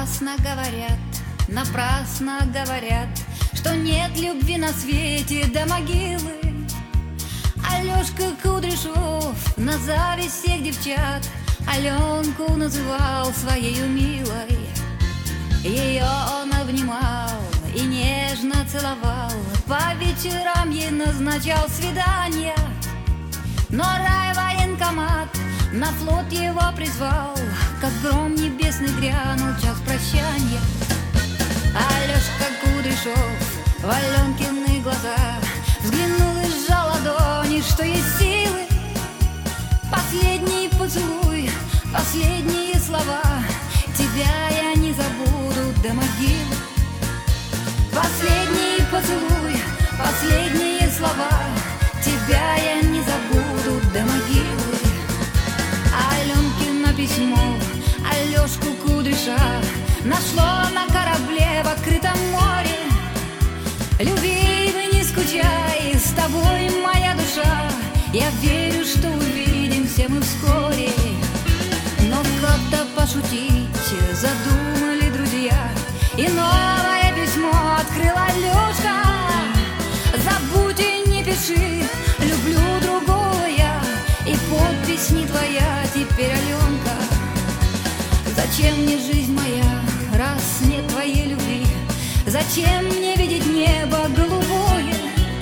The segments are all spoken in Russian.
напрасно говорят, что нет любви на свете до могилы. Алёшка Кудряшов на зависть всех девчат Аленку называл своею милой. Ее он обнимал и нежно целовал, по вечерам ей назначал свидания. Но райвоенкомат на флот его призвал, как гром небесный грянул час прощанья. Алёшка Кудряшов в Аленкины глаза взглянул и сжал ладони, что есть силы. Последний поцелуй, последние слова, тебя я не забуду до могилы. Последний поцелуй, последние слова, тебя я не забуду до могилы. Аленкино письмо Алёшку Кудряша нашло на корабле в открытом море. Любимый, не скучай, с тобой моя душа, я верю, что увидимся мы вскоре. Но как-то пошутить задумали друзья, и новое письмо открыл Алёшка. Забудь и не пиши, люблю другого я, и подпись не твоя теперь, Аленка. Зачем мне жизнь моя, раз нет твоей любви? Зачем мне видеть небо голубое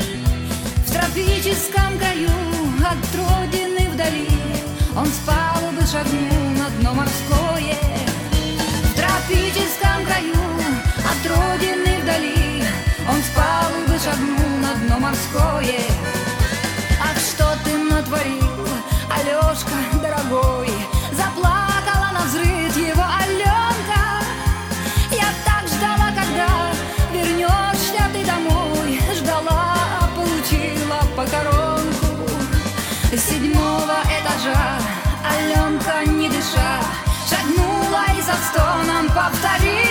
в тропическом краю от родины вдали? Он с палубы шагнул на дно морское. В тропическом краю от родины вдали он с палубы шагнул на дно морское. Ах, что ты натворил, Алёшка, дорогой? Заплакала навзрыд его Аленка. Я так ждала, когда вернешься ты домой, ждала, а получила покоронку. С 7-го этажа Аленка, не дыша, шагнула и со стоном повторила: